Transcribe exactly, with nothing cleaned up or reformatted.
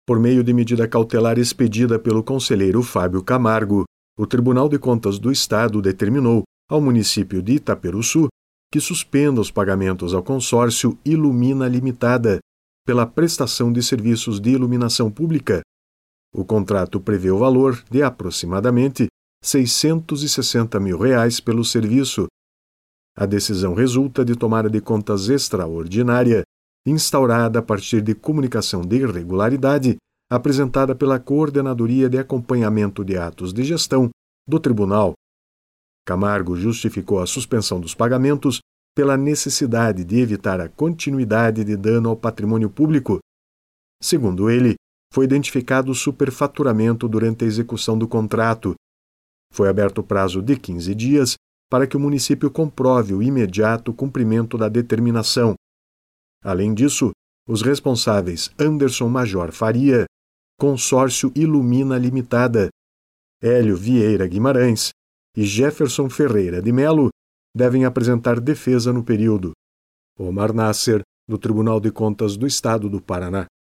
Por meio de medida cautelar expedida pelo conselheiro Fábio Camargo, o Tribunal de Contas do Estado determinou ao município de Itaperuçu que suspenda os pagamentos ao consórcio Ilumina Limitada pela prestação de serviços de iluminação pública. O contrato prevê o valor de aproximadamente seiscentos e sessenta mil reais pelo serviço. A decisão resulta de tomada de contas extraordinária instaurada a partir de comunicação de irregularidade apresentada pela Coordenadoria de Acompanhamento de Atos de Gestão do Tribunal. Camargo justificou a suspensão dos pagamentos pela necessidade de evitar a continuidade de dano ao patrimônio público. Segundo ele, foi identificado superfaturamento durante a execução do contrato. Foi aberto prazo de quinze dias para que o município comprove o imediato cumprimento da determinação. Além disso, os responsáveis Anderson Major Faria, Consórcio Ilumina Limitada, Hélio Vieira Guimarães e Jefferson Ferreira de Melo devem apresentar defesa no período. Omar Nasser, do Tribunal de Contas do Estado do Paraná.